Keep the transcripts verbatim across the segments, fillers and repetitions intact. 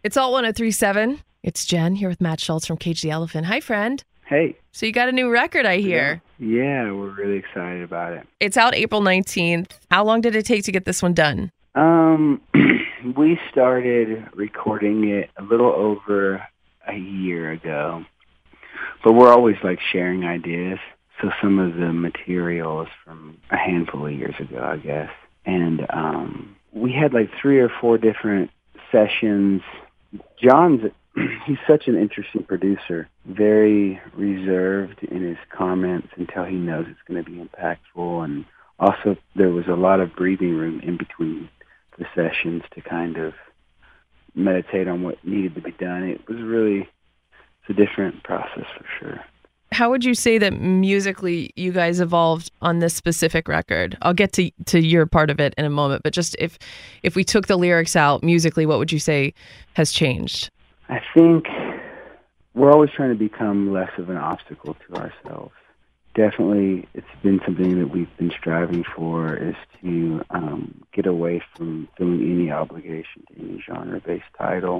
It's Alt one oh three point seven. It's Jen here with Matt Schultz from Cage the Elephant. Hi, friend. Hey. So you got a new record, I hear. Yeah, yeah, we're really excited about it. It's out April nineteenth. How long did it take to get this one done? Um, we started recording it a little over a year ago, but we're always like sharing ideas. So some of the material is from a handful of years ago, I guess. And um, we had like three or four different sessions. John's, he's such an interesting producer, very reserved in his comments until he knows it's going to be impactful. And also there was a lot of breathing room in between the sessions to kind of meditate on what needed to be done. It was really, it's a different process for sure. How would you say that musically you guys evolved on this specific record? I'll get to to your part of it in a moment, but just if if we took the lyrics out musically, what would you say has changed? I think we're always trying to become less of an obstacle to ourselves. Definitely, it's been something that we've been striving for, is to um, get away from feeling any obligation to any genre-based title.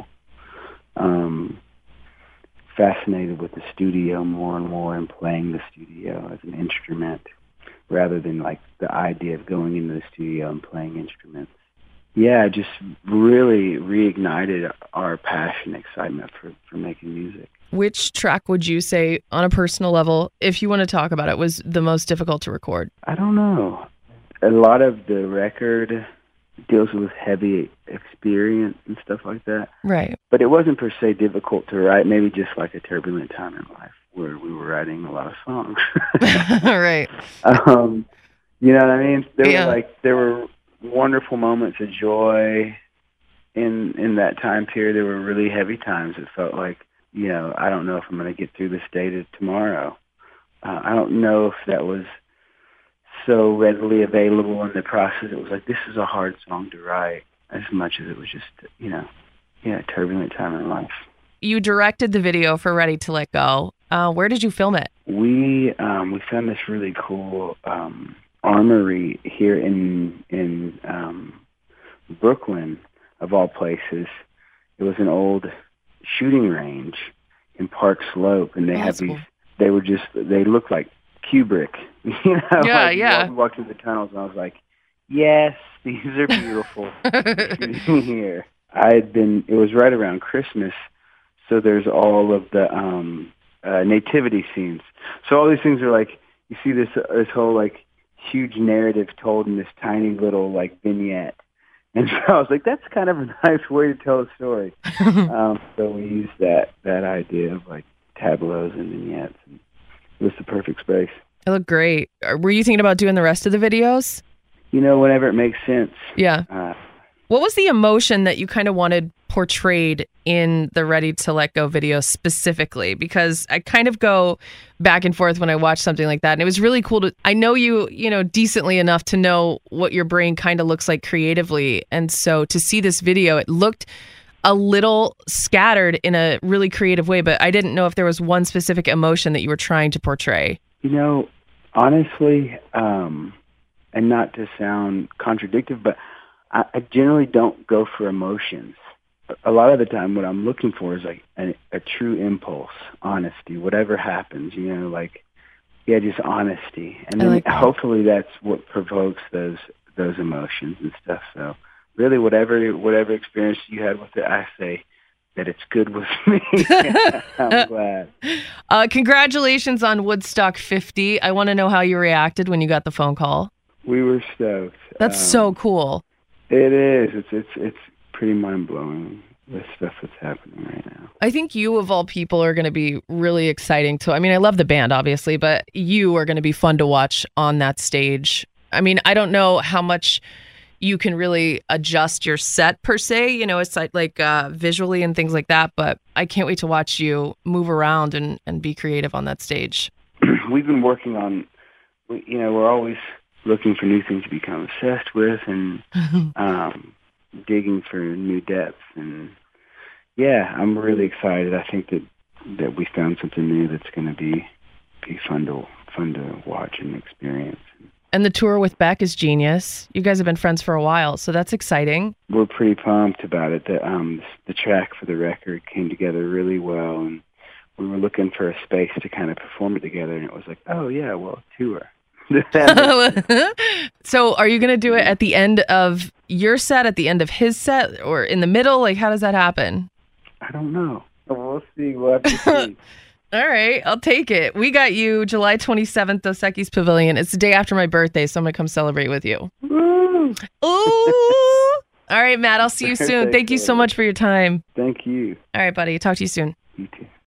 Um, fascinated with the studio more and more and playing the studio as an instrument rather than like the idea of going into the studio and playing instruments. Yeah, just really reignited our passion, excitement for, for making music. Which track would you say, on a personal level, if you want to talk about it, was the most difficult to record? I don't know. A lot of the record deals with heavy experience and stuff like that. Right. But it wasn't per se difficult to write, maybe just like a turbulent time in life where we were writing a lot of songs. Right. Um, you know what I mean? There yeah. were like there were wonderful moments of joy in in that time period. There were really heavy times. It felt like, you know, I don't know if I'm going to get through this day to tomorrow. Uh, I don't know if that was so readily available in the process. It was like, this is a hard song to write, as much as it was just, you know, yeah, a turbulent time in life. You directed the video for Ready to Let Go. Uh, where did you film it? We um, we found this really cool um, armory here in in um, Brooklyn, of all places. It was an old shooting range in Park Slope, and they oh, have these. Cool. They were just. They looked like Kubrick. You know, yeah, like yeah. We walked through the tunnels, and I was like, "Yes, these are beautiful." Shooting here. I had been. It was right around Christmas, so there's all of the um, uh, nativity scenes. So all these things are like, you see this uh, this whole like huge narrative told in this tiny little like vignette. And so I was like, that's kind of a nice way to tell a story. um, so we used that that idea of like tableaus and vignettes. And it was the perfect space. It looked great. Were you thinking about doing the rest of the videos? You know, whenever it makes sense. Yeah. Uh, what was the emotion that you kind of wanted portrayed in the Ready to Let Go video specifically? Because I kind of go back and forth when I watch something like that. And it was really cool to, I know you, you know, decently enough to know what your brain kind of looks like creatively. And so to see this video, it looked a little scattered in a really creative way, but I didn't know if there was one specific emotion that you were trying to portray. You know, honestly, um, and not to sound contradictory, but I, I generally don't go for emotions. A lot of the time what I'm looking for is like a, a true impulse, honesty, whatever happens, you know, like, yeah, just honesty. And then like that. Hopefully that's what provokes those those emotions and stuff. So really whatever whatever experience you had with it, I say that it's good with me. I'm glad. Uh, congratulations on Woodstock fifty. I want to know how you reacted when you got the phone call. We were stoked. That's um, so cool. It is. It's it's it's pretty mind-blowing, the stuff that's happening right now. I think you, of all people, are going to be really exciting to, I mean, I love the band, obviously, but you are going to be fun to watch on that stage. I mean, I don't know how much you can really adjust your set per se, you know, it's like, like uh, visually and things like that, but I can't wait to watch you move around and, and be creative on that stage. We've been working on, you know, we're always looking for new things to become obsessed with and um, digging for new depths. And yeah, I'm really excited. I think that, that we found something new that's going to be be fun to fun to watch and experience. And the tour with Beck is genius. You guys have been friends for a while, so that's exciting. We're pretty pumped about it. The, um, the track for the record came together really well, and we were looking for a space to kind of perform it together, and it was like, oh, yeah, well, tour. So are you going to do it at the end of your set, at the end of his set, or in the middle? Like, how does that happen? I don't know. We'll see. We'll have to see. All right, I'll take it. We got you July twenty-seventh, Dos Equis Pavilion. It's the day after my birthday, so I'm going to come celebrate with you. Woo! Ooh! All right, Matt, I'll see you soon. Thank you so much for your time. Thank you. All right, buddy. Talk to you soon. You too.